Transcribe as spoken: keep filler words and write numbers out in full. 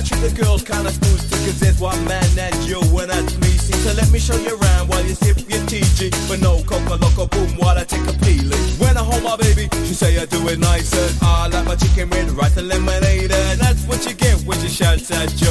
treat the girls kinda spooky, cause there's one man and you, and that's me. See, so let me show you around while you sip your T G. But no coca loco boom while I take a peeling. When I hold my baby, she say I do it nicer. I like my chicken with rice and lemonade, and that's what you get when she shouts at you.